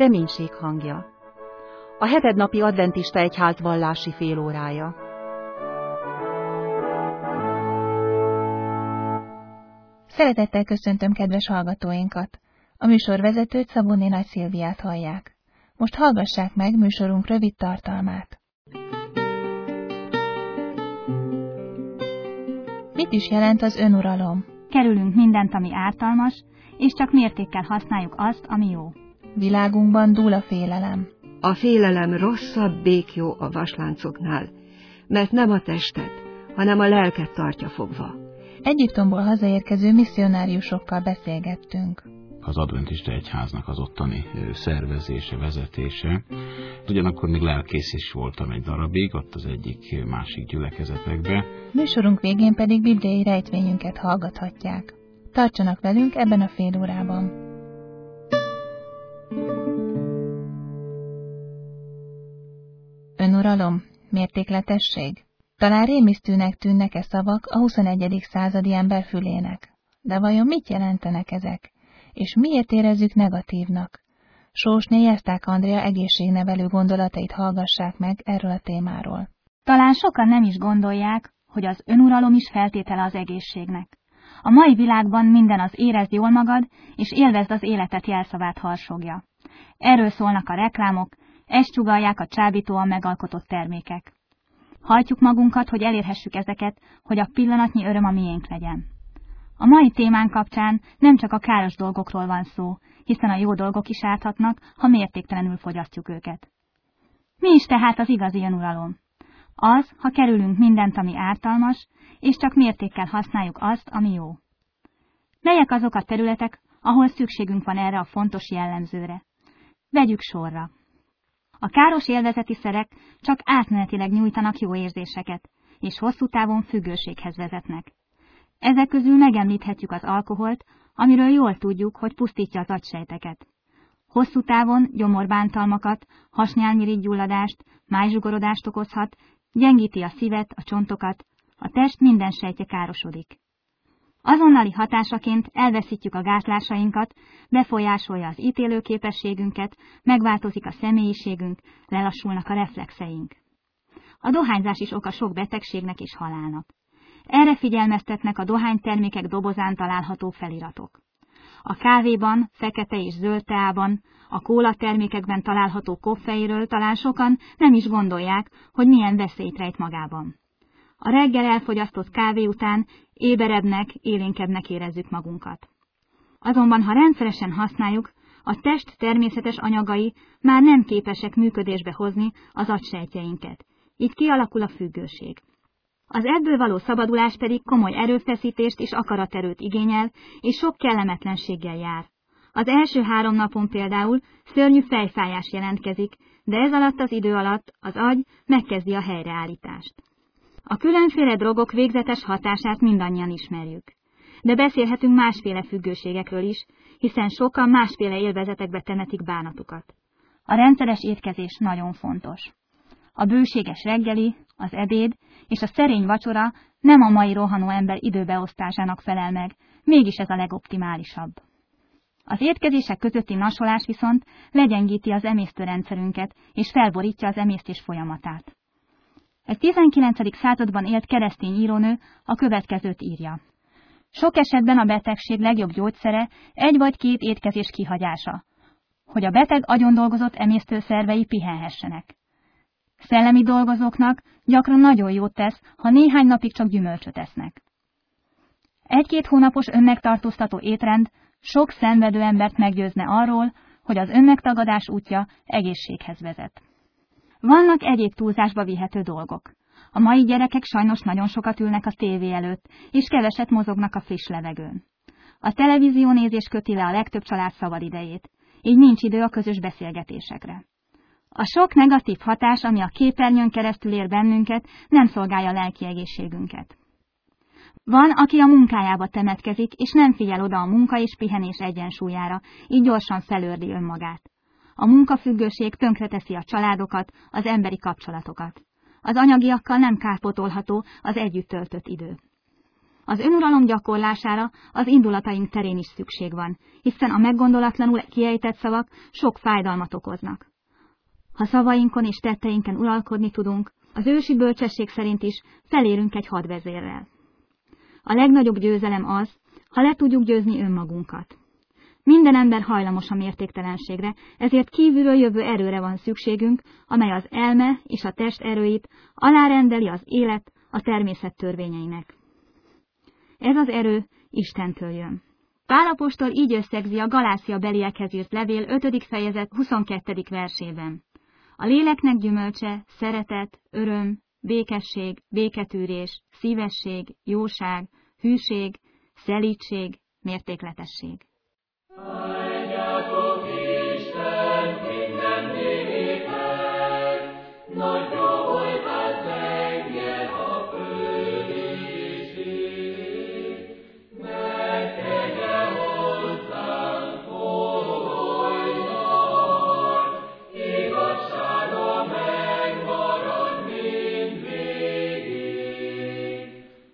reménység hangja. A hetednapi adventista egyház vallási félórája. Szeretettel köszöntöm kedves hallgatóinkat! A műsorvezetőt, Szabóné Nagy Szilviát hallják. Most hallgassák meg műsorunk rövid tartalmát. Mit is jelent az önuralom? Kerülünk mindent, ami ártalmas, és csak mértékkel használjuk azt, ami jó. Világunkban dúl a félelem. A félelem rosszabb béklyó a vasláncoknál, mert nem a testet, hanem a lelket tartja fogva. Egyiptomból hazaérkező misszionáriusokkal beszélgettünk. Az adventista egyháznak az ottani szervezése, vezetése. Ugyanakkor még lelkész is voltam egy darabig, ott az egyik másik gyülekezetekbe. Műsorunk végén pedig bibliai rejtvényünket hallgathatják. Tartsanak velünk ebben a fél órában. Önuralom, mértékletesség. Talán rémisztőnek tűnnek-e szavak a 21. századi ember fülének. De vajon mit jelentenek ezek? És miért érezzük negatívnak? Sósné Jeszták Andrea egészségnevelő gondolatait hallgassák meg erről a témáról. Talán sokan nem is gondolják, hogy az önuralom is feltétele az egészségnek. A mai világban minden az érezd jól magad, és élvezd az életet jelszavát harsogja. Erről szólnak a reklámok, ezt csugallják a csábítóan megalkotott termékek. Hajtjuk magunkat, hogy elérhessük ezeket, hogy a pillanatnyi öröm a miénk legyen. A mai témán kapcsán nem csak a káros dolgokról van szó, hiszen a jó dolgok is árthatnak, ha mértéktelenül fogyasztjuk őket. Mi is tehát az igazi önuralom? Az, ha kerülünk mindent, ami ártalmas, és csak mértékkel használjuk azt, ami jó. Melyek azok a területek, ahol szükségünk van erre a fontos jellemzőre? Vegyük sorra. A káros élvezeti szerek csak átmenetileg nyújtanak jó érzéseket, és hosszú távon függőséghez vezetnek. Ezek közül megemlíthetjük az alkoholt, amiről jól tudjuk, hogy pusztítja az agysejteket. Hosszú távon gyomorbántalmakat, hasnyálmirigygyulladást, májzsugorodást okozhat, gyengíti a szívet, a csontokat, a test minden sejtje károsodik. Azonnali hatásaként elveszítjük a gátlásainkat, befolyásolja az ítélőképességünket, megváltozik a személyiségünk, lelassulnak a reflexeink. A dohányzás is oka sok betegségnek és halálnak. Erre figyelmeztetnek a dohánytermékek dobozán található feliratok. A kávéban, fekete és zöld teában, a kóla termékekben található koffeinről talán sokan nem is gondolják, hogy milyen veszélyt rejt magában. A reggel elfogyasztott kávé után éberebbnek, élénkebbnek érezzük magunkat. Azonban, ha rendszeresen használjuk, a test természetes anyagai már nem képesek működésbe hozni az agysejtjeinket. Így kialakul a függőség. Az ebből való szabadulás pedig komoly erőfeszítést és akaraterőt igényel, és sok kellemetlenséggel jár. Az első 3 napon például szörnyű fejfájás jelentkezik, de ez alatt az idő alatt az agy megkezdi a helyreállítást. A különféle drogok végzetes hatását mindannyian ismerjük. De beszélhetünk másféle függőségekről is, hiszen sokan másféle élvezetekbe temetik bánatukat. A rendszeres étkezés nagyon fontos. A bőséges reggeli, az ebéd és a szerény vacsora nem a mai rohanó ember időbeosztásának felel meg, mégis ez a legoptimálisabb. Az étkezések közötti nasolás viszont legyengíti az emésztőrendszerünket és felborítja az emésztés folyamatát. Egy 19. században élt keresztény írónő a következőt írja. Sok esetben a betegség legjobb gyógyszere 1 vagy 2 étkezés kihagyása, hogy a beteg agyon dolgozott emésztőszervei pihenhessenek. Szellemi dolgozóknak gyakran nagyon jót tesz, ha néhány napig csak gyümölcsöt esznek. 1-2 hónapos önmegtartóztató étrend sok szenvedő embert meggyőzne arról, hogy az önmegtagadás útja egészséghez vezet. Vannak egyéb túlzásba vihető dolgok. A mai gyerekek sajnos nagyon sokat ülnek a tévé előtt, és keveset mozognak a friss levegőn. A televíziónézés köti le a legtöbb család szabadidejét, így nincs idő a közös beszélgetésekre. A sok negatív hatás, ami a képernyőn keresztül ér bennünket, nem szolgálja a lelki egészségünket. Van, aki a munkájába temetkezik, és nem figyel oda a munka és pihenés egyensúlyára, így gyorsan felőrli önmagát. A munkafüggőség tönkreteszi a családokat, az emberi kapcsolatokat. Az anyagiakkal nem kárpótolható az együtt töltött idő. Az önuralom gyakorlására az indulataink terén is szükség van, hiszen a meggondolatlanul kiejtett szavak sok fájdalmat okoznak. Ha szavainkon és tetteinken uralkodni tudunk, az ősi bölcsesség szerint is felérünk egy hadvezérrel. A legnagyobb győzelem az, ha le tudjuk győzni önmagunkat. Minden ember hajlamos a mértéktelenségre, ezért kívülről jövő erőre van szükségünk, amely az elme és a test erőit alárendeli az élet a természet törvényeinek. Ez az erő Istentől jön. Pál apostol így összegzi a Galácia beliekhez írt levél 5. fejezet 22. versében. A léleknek gyümölcse, szeretet, öröm, békesség, béketűrés, szívesség, jóság, hűség, szelídség, mértékletesség. Áldjátok Istent minden népek, nagyra voltát megje a földiség, megtegye hozzánk folyton, igazsága megmarad mindvégig.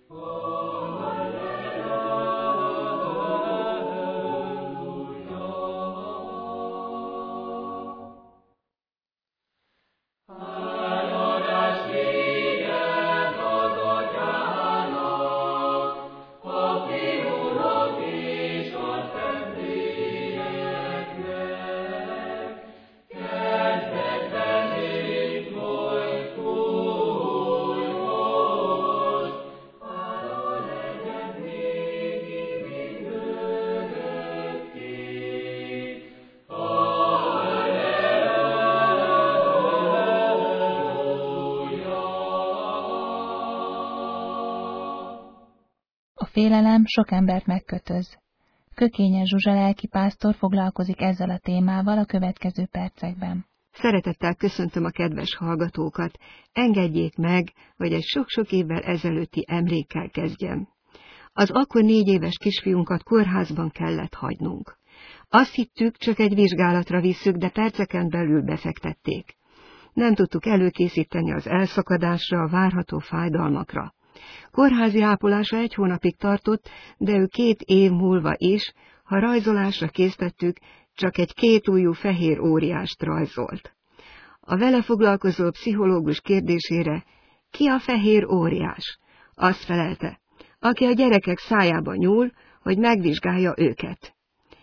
A félelem sok embert megkötöz. Kökényes Zsuzsa lelkipásztor foglalkozik ezzel a témával a következő percekben. Szeretettel köszöntöm a kedves hallgatókat, engedjék meg, hogy egy sok-sok évvel ezelőtti emlékkel kezdjem. Az akkor 4 éves kisfiunkat kórházban kellett hagynunk. Azt hittük, csak egy vizsgálatra visszük, de perceken belül befektették. Nem tudtuk előkészíteni az elszakadásra, a várható fájdalmakra. Kórházi ápolása 1 hónapig tartott, de ő 2 év múlva is, ha rajzolásra késztettük, csak egy 2 ujjú fehér óriást rajzolt. A vele foglalkozó pszichológus kérdésére, ki a fehér óriás? Azt felelte, aki a gyerekek szájába nyúl, hogy megvizsgálja őket.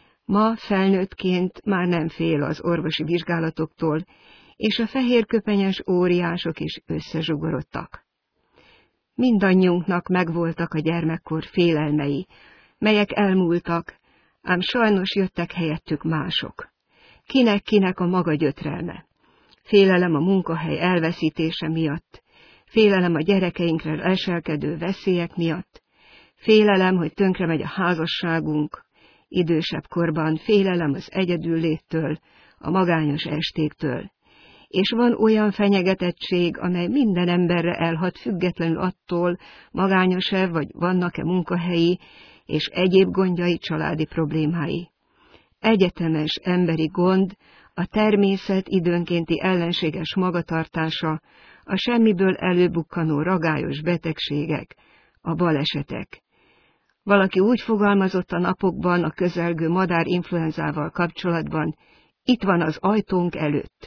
Ma felnőttként már nem fél az orvosi vizsgálatoktól, és a fehérköpenyes óriások is összezsugorodtak. Mindannyiunknak megvoltak a gyermekkor félelmei, melyek elmúltak, ám sajnos jöttek helyettük mások. Kinek-kinek a maga gyötrelme. Félelem a munkahely elveszítése miatt, félelem a gyerekeinkre leselkedő veszélyek miatt, félelem, hogy tönkremegy a házasságunk, idősebb korban félelem az egyedülléttől, a magányos estéktől. És van olyan fenyegetettség, amely minden emberre elhat függetlenül attól, magányos-e vagy vannak-e munkahelyi és egyéb gondjai, családi problémái. Egyetemes emberi gond, a természet időnkénti ellenséges magatartása, a semmiből előbukkanó ragályos betegségek, a balesetek. Valaki úgy fogalmazott a napokban a közelgő madárinfluenzával kapcsolatban, itt van az ajtónk előtt.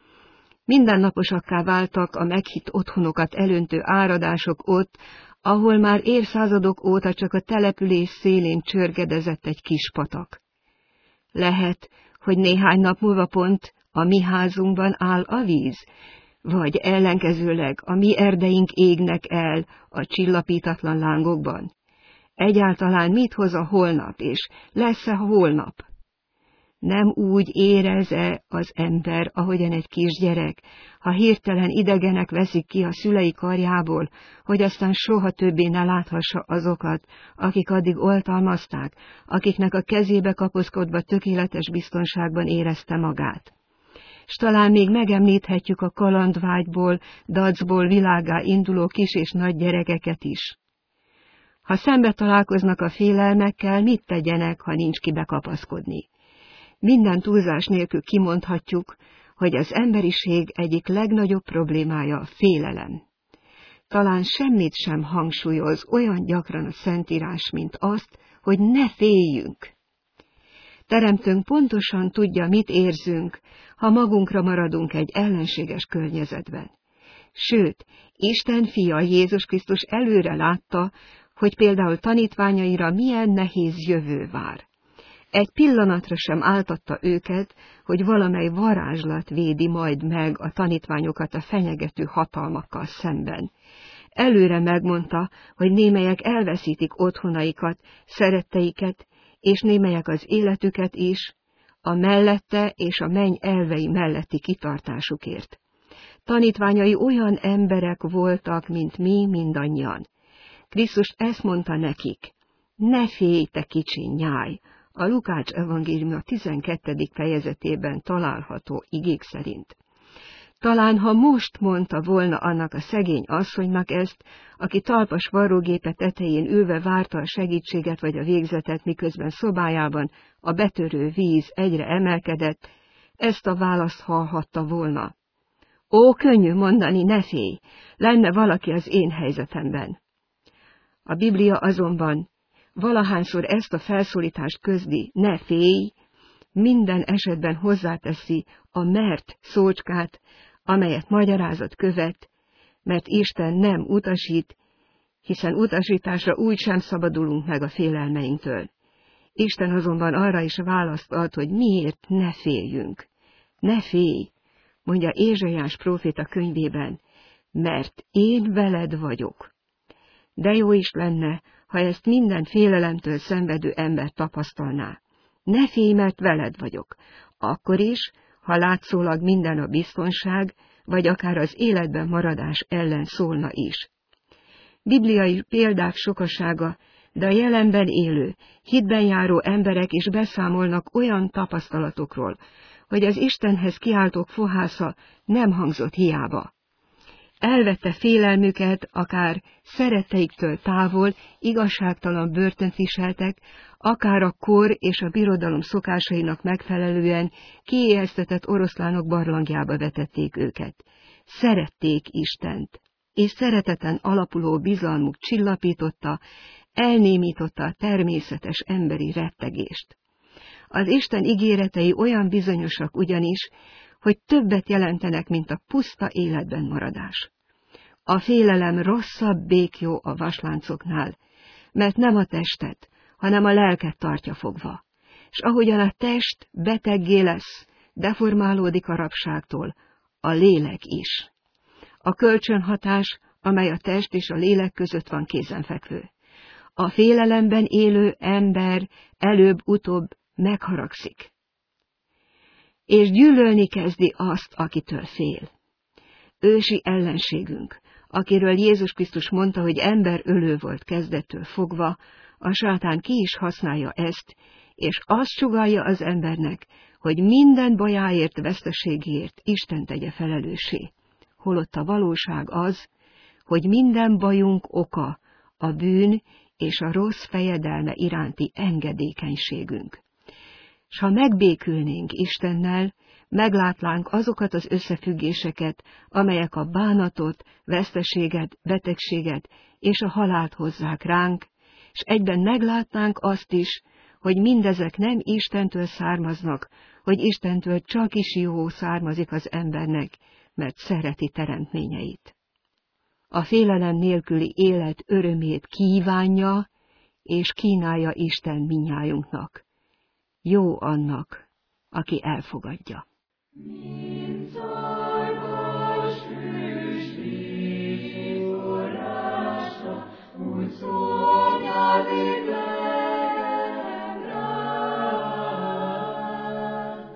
Mindennaposakká váltak a meghitt otthonokat elöntő áradások ott, ahol már évszázadok óta csak a település szélén csörgedezett egy kis patak. Lehet, hogy néhány nap múlva pont a mi házunkban áll a víz, vagy ellenkezőleg a mi erdeink égnek el a csillapítatlan lángokban. Egyáltalán mit hoz a holnap, és lesz-e holnap? Nem úgy érez-e az ember, ahogyan egy kisgyerek, ha hirtelen idegenek veszik ki a szülei karjából, hogy aztán soha többé ne láthassa azokat, akik addig oltalmazták, akiknek a kezébe kapaszkodva tökéletes biztonságban érezte magát. S talán még megemlíthetjük a kalandvágyból, dacból világá induló kis és nagy gyerekeket is. Ha szembe találkoznak a félelmekkel, mit tegyenek, ha nincs kibe kapaszkodni? Minden túlzás nélkül kimondhatjuk, hogy az emberiség egyik legnagyobb problémája a félelem. talán semmit sem hangsúlyoz olyan gyakran a Szentírás, mint azt, hogy ne féljünk. Teremtőnk pontosan tudja, mit érzünk, ha magunkra maradunk egy ellenséges környezetben. Sőt, Isten fia Jézus Krisztus előre látta, hogy például tanítványaira milyen nehéz jövő vár. Egy pillanatra sem áltatta őket, hogy valamely varázslat védi majd meg a tanítványokat a fenyegető hatalmakkal szemben. Előre megmondta, hogy némelyek elveszítik otthonaikat, szeretteiket, és némelyek az életüket is, a mellette és a menny elvei melletti kitartásukért. Tanítványai olyan emberek voltak, mint mi mindannyian. Krisztus ezt mondta nekik: ne félj, te kicsi nyáj! A Lukács evangélium a 12. fejezetében található igék szerint. Talán ha most mondta volna annak a szegény asszonynak ezt, aki talpas varrógépe tetején ülve várta a segítséget vagy a végzetet, miközben szobájában a betörő víz egyre emelkedett, ezt a választ hallhatta volna. Ó, könnyű mondani, ne félj, lenne valaki az én helyzetemben. A Biblia azonban valahányszor ezt a felszólítást közli, ne félj, minden esetben hozzáteszi a mert szócskát, amelyet magyarázat követ, mert Isten nem utasít, hiszen utasításra úgy sem szabadulunk meg a félelmeinktől. Isten azonban arra is választ ad, hogy miért ne féljünk. Ne félj, mondja Ézsaiás próféta könyvében, mert én veled vagyok. De jó is lenne, ha ezt minden félelemtől szenvedő ember tapasztalná. Ne félj, mert veled vagyok, akkor is, ha látszólag minden a biztonság, vagy akár az életben maradás ellen szólna is. Bibliai példák sokasága, de a jelenben élő, hitben járó emberek is beszámolnak olyan tapasztalatokról, hogy az Istenhez kiáltók fohásza nem hangzott hiába. Elvette félelmüket, akár szeretteiktől távol, igazságtalan börtönt viseltek, akár a kor és a birodalom szokásainak megfelelően kiéheztetett oroszlánok barlangjába vetették őket. Szerették Istent, és szereteten alapuló bizalmuk csillapította, elnémította a természetes emberi rettegést. Az Isten ígéretei olyan bizonyosak ugyanis, hogy többet jelentenek, mint a puszta életben maradás. A félelem rosszabb béklyó a vasláncoknál, mert nem a testet, hanem a lelket tartja fogva. És ahogyan a test beteggé lesz, deformálódik a rabságtól, a lélek is. A kölcsönhatás, amely a test és a lélek között van, kézenfekvő. A félelemben élő ember előbb-utóbb megharagszik, és gyűlölni kezdi azt, akitől fél. Ősi ellenségünk, akiről Jézus Krisztus mondta, hogy emberölő volt kezdettől fogva, a sátán ki is használja ezt, és azt sugallja az embernek, hogy minden bajáért, veszteségért Isten tegye felelőssé. Holott a valóság az, hogy minden bajunk oka a bűn és a rossz fejedelme iránti engedékenységünk. S ha megbékülnénk Istennel, meglátnánk azokat az összefüggéseket, amelyek a bánatot, veszteséget, betegséget és a halált hozzák ránk, és egyben meglátnánk azt is, hogy mindezek nem Istentől származnak, hogy Istentől csak is jó származik az embernek, mert szereti teremtményeit. A félelem nélküli élet örömét kívánja és kínálja Isten mindnyájunknak. Jó annak, aki elfogadja. Mint szarvas füstvíz forrása, úgy szomjazik lelkem rád.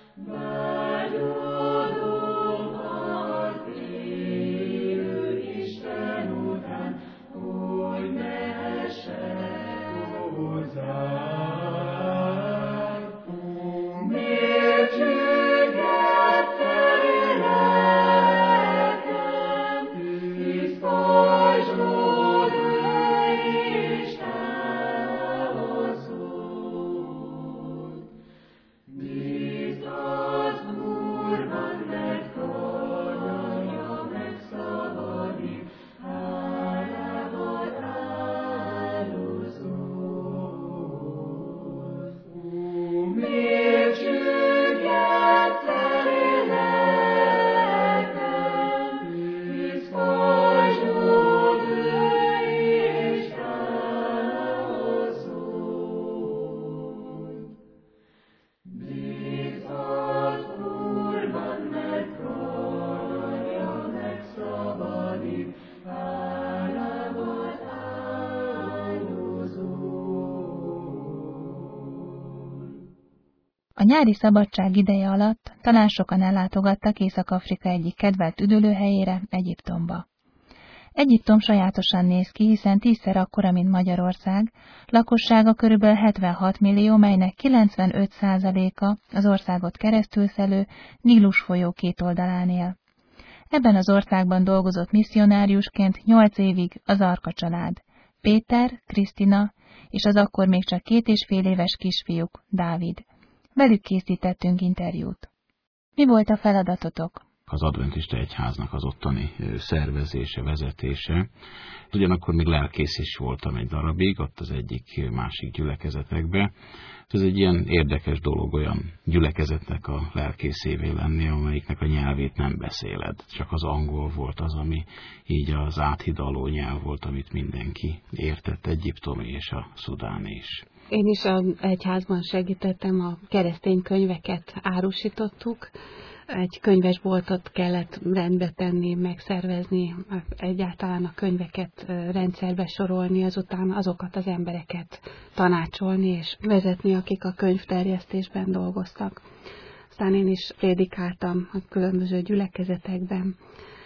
Vágyodom az élő Isten után, hogy mehessek hozzád. Mértséget A nyári szabadság ideje alatt talán sokan ellátogattak Észak-Afrika egyik kedvelt üdülőhelyére, Egyiptomba. Egyiptom sajátosan néz ki, hiszen 10-szer akkora, mint Magyarország, lakossága körülbelül 76 millió, melynek 95%-a az országot keresztülszelő Nílus folyó két oldalán él. Ebben az országban dolgozott misszionáriusként 8 évig az Arka család, Péter, Krisztina és az akkor még csak 2,5 éves kisfiúk, Dávid. Velük készítettünk interjút. Mi volt a feladatotok? Az adventista egyháznak az ottani szervezése, vezetése. Ugyanakkor még lelkész is voltam egy darabig, ott az egyik másik gyülekezetekbe. Ez egy ilyen érdekes dolog, olyan gyülekezetnek a lelkészévé lenni, amelyiknek a nyelvét nem beszéled. Csak az angol volt az, ami így az áthidaló nyelv volt, amit mindenki értett, egyiptomi és a szudáni is. Én is az egyházban segítettem, a keresztény könyveket árusítottuk. Egy könyvesboltot kellett rendbe tenni, megszervezni, egyáltalán a könyveket rendszerbe sorolni, azután azokat az embereket tanácsolni és vezetni, akik a könyvterjesztésben dolgoztak. Aztán én is prédikáltam a különböző gyülekezetekben,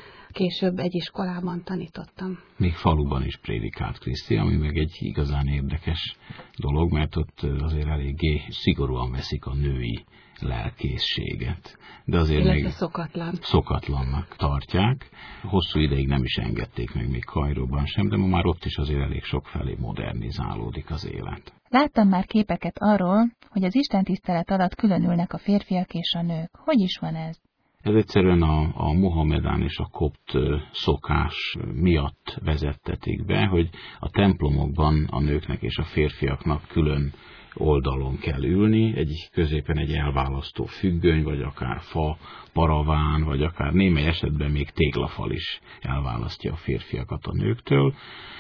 később egy iskolában tanítottam. Még faluban is prédikált Kriszti, ami meg egy igazán érdekes dolog, mert ott azért eléggé szigorúan veszik a női lelkészséget. De azért még szokatlannak tartják. Hosszú ideig nem is engedték meg még Kairóban sem, de ma már ott is azért elég sokfelé modernizálódik az élet. Láttam már képeket arról, hogy az istentisztelet alatt különülnek a férfiak és a nők. Hogy is van ez? Ez egyszerűen a mohamedán és a kopt szokás miatt vezettetik be, hogy a templomokban a nőknek és a férfiaknak külön oldalon kell ülni, középen egy elválasztó függöny, vagy akár fa, paraván, vagy akár némely esetben még téglafal is elválasztja a férfiakat a nőktől,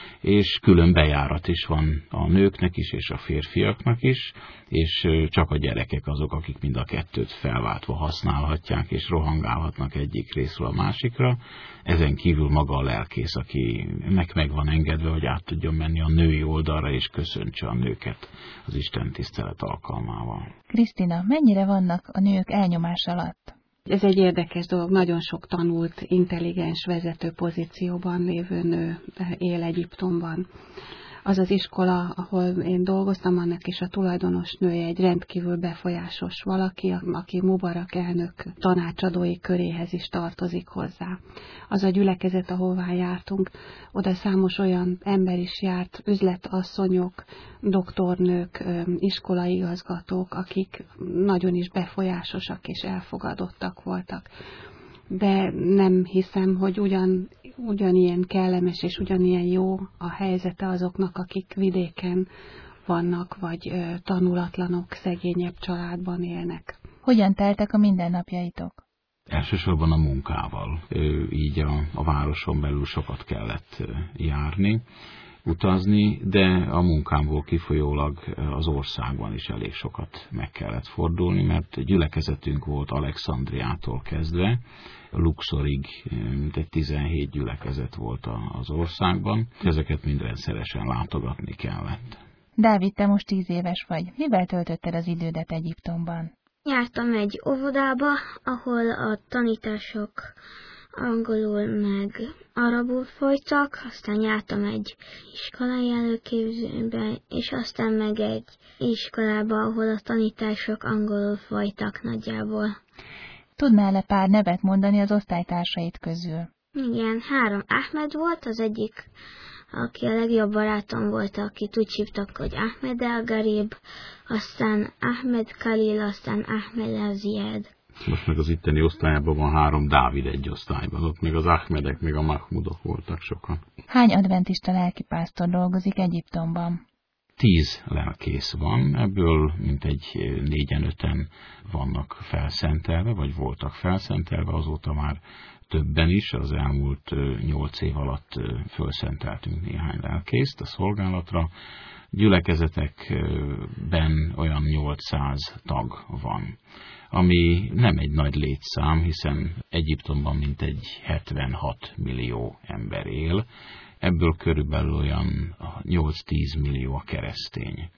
és külön bejárat is van a nőknek is, és a férfiaknak is, és csak a gyerekek azok, akik mind a kettőt felváltva használhatják, és rohangálhatnak egyik részről a másikra. Ezen kívül maga a lelkész, akinek meg van engedve, hogy át tudjon menni a női oldalra, és köszöntse a nőket az istentisztelet alkalmával. Krisztina, mennyire vannak a nők elnyomás alatt? Ez egy érdekes dolog, nagyon sok tanult, intelligens vezető pozícióban lévő nő él Egyiptomban. Az az iskola, ahol én dolgoztam, annak is a tulajdonos nője egy rendkívül befolyásos valaki, aki Mubarak elnök tanácsadói köréhez is tartozik hozzá. Az a gyülekezet, ahová jártunk, oda számos olyan ember is járt, üzletasszonyok, doktornők, iskolaigazgatók, akik nagyon is befolyásosak és elfogadottak voltak. De nem hiszem, hogy ugyanilyen kellemes és ugyanilyen jó a helyzete azoknak, akik vidéken vannak, vagy tanulatlanok, szegényebb családban élnek. Hogyan teltek a mindennapjaitok? Elsősorban a munkával. Így a városon belül sokat kellett járni, utazni, de a munkámból kifolyólag az országban is elég sokat meg kellett fordulni, mert gyülekezetünk volt Alexandriától kezdve, Luxorig, mintegy 17 gyülekezet volt az országban, ezeket mind rendszeresen látogatni kellett. Dávid, te most 10 éves vagy. Mivel töltötted az idődet Egyiptomban? Jártam egy óvodába, ahol a tanítások angolul meg arabul folytak, aztán jártam egy iskolai előképzőbe, és aztán meg egy iskolába, ahol a tanítások angolul folytak nagyjából. Tudnál-e pár nevet mondani az osztálytársait közül? Igen, 3 Ahmed volt, az egyik, aki a legjobb barátom volt, akit úgy hívtak, hogy Ahmed el-Garib, aztán Ahmed Khalil, aztán Ahmed el-Zied. Most meg az itteni osztályában van 3 Dávid egy osztályban, ott még az Ahmedek, még a Mahmudok voltak sokan. Hány adventista lelkipásztor dolgozik Egyiptomban? 10 lelkész van, ebből mintegy 4-5 vannak felszentelve, vagy voltak felszentelve, azóta már többen is, az elmúlt 8 év alatt felszenteltünk néhány lelkészt a szolgálatra. Gyülekezetekben olyan 800 tag van, ami nem egy nagy létszám, hiszen Egyiptomban mintegy 76 millió ember él, ebből körülbelül olyan 8-10 millió a keresztény.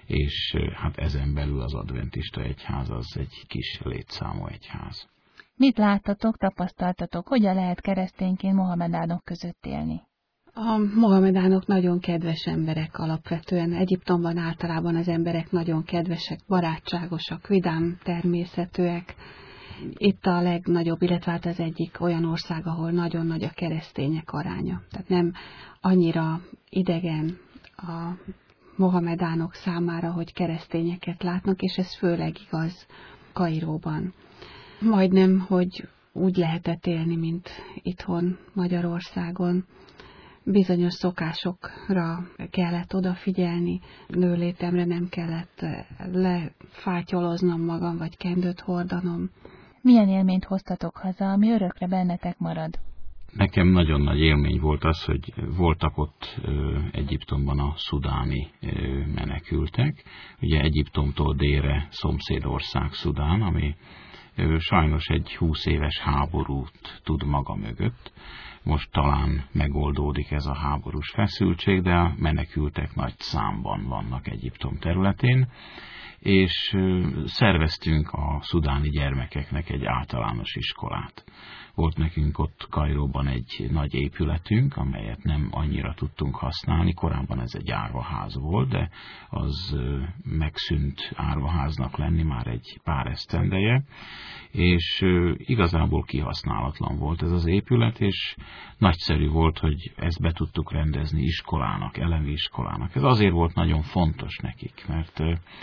és hát ezen belül az adventista egyház az egy kis létszámú egyház. Mit láttatok, tapasztaltatok, hogyan lehet keresztényként mohamedánok között élni? A mohamedánok nagyon kedves emberek alapvetően. Egyiptomban általában az emberek nagyon kedvesek, barátságosak, vidám természetűek. Itt a legnagyobb, illetve hát az egyik olyan ország, ahol nagyon nagy a keresztények aránya. Tehát nem annyira idegen a mohamedánok számára, hogy keresztényeket látnak, és ez főleg igaz Kairóban. Majdnem, hogy úgy lehetett élni, mint itthon Magyarországon. Bizonyos szokásokra kellett odafigyelni, nőlétemre nem kellett lefátyoloznom magam, vagy kendőt hordanom. Milyen élményt hoztatok haza, ami örökre bennetek marad? Nekem nagyon nagy élmény volt az, hogy voltak ott Egyiptomban a szudáni menekültek. Ugye Egyiptomtól délre szomszédország Szudán, ami sajnos egy 20 éves háborút tud maga mögött. Most talán megoldódik ez a háborús feszültség, de a menekültek nagy számban vannak Egyiptom területén, és szerveztünk a szudáni gyermekeknek egy általános iskolát. Volt nekünk ott Kairóban egy nagy épületünk, amelyet nem annyira tudtunk használni. Korábban ez egy árvaház volt, de az megszűnt árvaháznak lenni már egy pár esztendeje, és igazából kihasználatlan volt ez az épület, és nagyszerű volt, hogy ezt be tudtuk rendezni iskolának, elemi iskolának. Ez azért volt nagyon fontos nekik, mert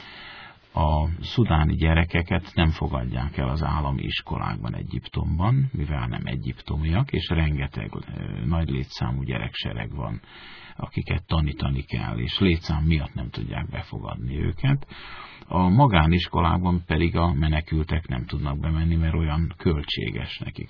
a szudáni gyerekeket nem fogadják el az állami iskolákban Egyiptomban, mivel nem egyiptomiak, és rengeteg nagy létszámú gyereksereg van, akiket tanítani kell, és létszám miatt nem tudják befogadni őket. A magániskolában pedig a menekültek nem tudnak bemenni, mert olyan költséges nekik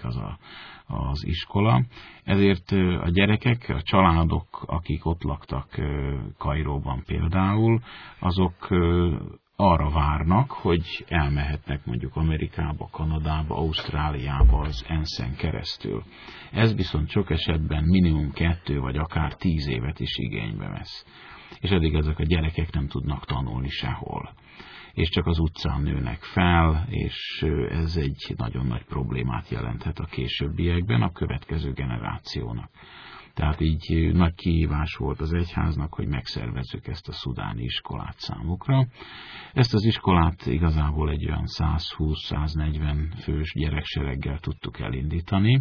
az iskola. Ezért a gyerekek, a családok, akik ott laktak Kairóban például, azok arra várnak, hogy elmehetnek mondjuk Amerikába, Kanadába, Ausztráliába az ENSZ-en keresztül. Ez viszont sok esetben minimum 2 vagy akár 10 évet is igénybe vesz. És eddig ezek a gyerekek nem tudnak tanulni sehol. És csak az utcán nőnek fel, és ez egy nagyon nagy problémát jelenthet a későbbiekben a következő generációnak. Tehát így nagy kihívás volt az egyháznak, hogy megszervezzük ezt a szudáni iskolát számukra. Ezt az iskolát igazából egy olyan 120-140 fős gyereksereggel tudtuk elindítani,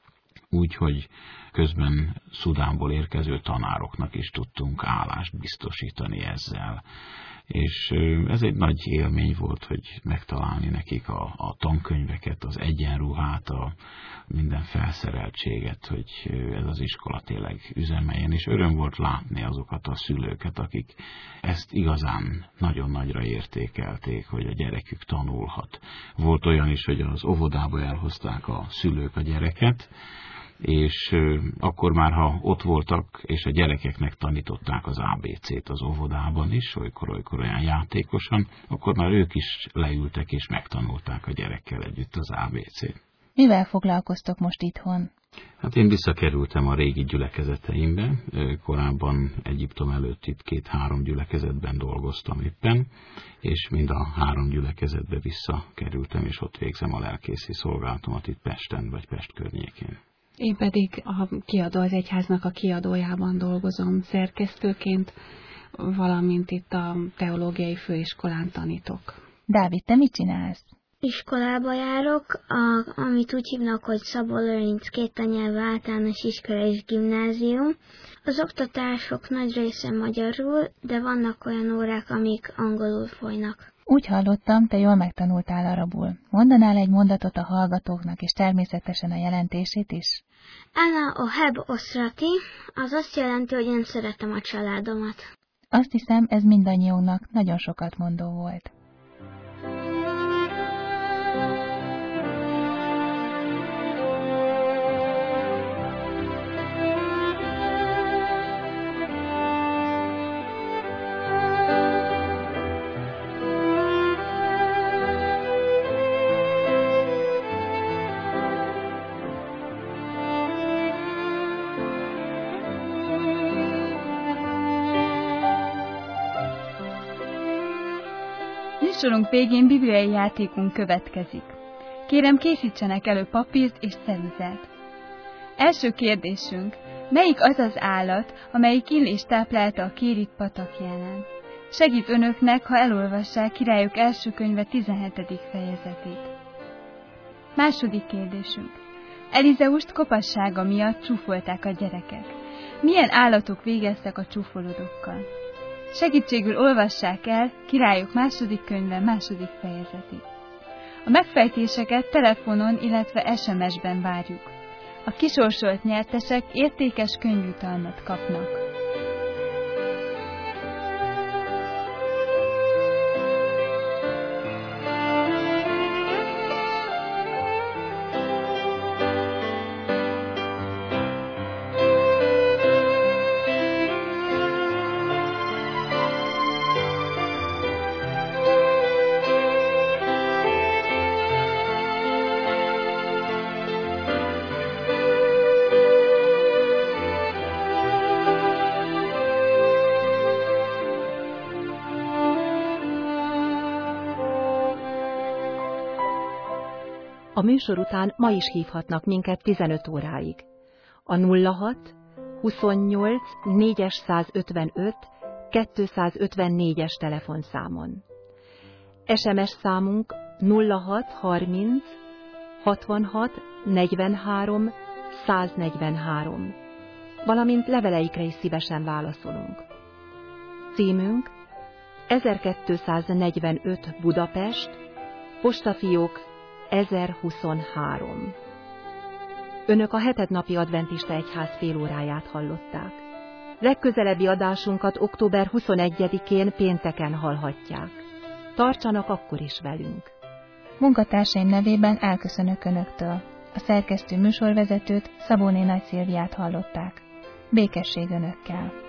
úgyhogy közben Szudánból érkező tanároknak is tudtunk állást biztosítani ezzel. És ez egy nagy élmény volt, hogy megtalálni nekik a tankönyveket, az egyenruhát, a minden felszereltséget, hogy ez az iskola tényleg üzemeljen, és öröm volt látni azokat a szülőket, akik ezt igazán nagyon nagyra értékelték, hogy a gyerekük tanulhat. Volt olyan is, hogy az óvodába elhozták a szülők a gyereket, és akkor már, ha ott voltak, és a gyerekeknek tanították az ABC-t az óvodában is, olykor olyan játékosan, akkor már ők is leültek, és megtanulták a gyerekkel együtt az ABC-t. Mivel foglalkoztok most itthon? Hát én visszakerültem a régi gyülekezeteimbe. Korábban Egyiptom előtt itt 2-3 gyülekezetben dolgoztam éppen, és mind a 3 gyülekezetbe visszakerültem, és ott végzem a lelkészi szolgálatomat itt Pesten, vagy Pest környékén. Én pedig az egyháznak a kiadójában dolgozom szerkesztőként, valamint itt a teológiai főiskolán tanítok. Dávid, te mit csinálsz? Iskolába járok, amit úgy hívnak, hogy Szabó Lőrinc kétanyelvű általános iskola és gimnázium. Az oktatások nagy része magyarul, de vannak olyan órák, amik angolul folynak. Úgy hallottam, te jól megtanultál arabul. Mondanál egy mondatot a hallgatóknak, és természetesen a jelentését is? Ana oheb oszrati, az azt jelenti, hogy én szeretem a családomat. Azt hiszem, ez mindannyiunknak nagyon sokat mondó volt. Műsorunk végén bibliai játékunk következik. Kérem, készítsenek elő papírt és ceruzát. Első kérdésünk: melyik az az állat, amelyik Illést táplálta a Kérit patakjánál? Segít önöknek, ha elolvassák Királyok első könyve 17. fejezetét. Második kérdésünk: Elizeust kopassága miatt csúfolták a gyerekek. Milyen állatok végeztek a csúfolódokkal? Segítségül olvassák el Királyok második könyve második fejezetét. A megfejtéseket telefonon, illetve SMS-ben várjuk. A kisorsolt nyertesek értékes könyvjutalmat kapnak. A műsor után ma is hívhatnak minket 15 óráig. A 06 28 455 254-es telefonszámon. SMS számunk 06 30 66 43 143, valamint leveleikre is szívesen válaszolunk. Címünk 1245 Budapest, postafiók 1023. Önök a hetednapi adventista egyház félóráját hallották. Legközelebbi adásunkat október 21-én pénteken hallhatják. Tartsanak akkor is velünk! Munkatársaim nevében elköszönök Önöktől. A szerkesztő műsorvezetőt, Szabóné Nagy Szilviát hallották. Békesség Önökkel!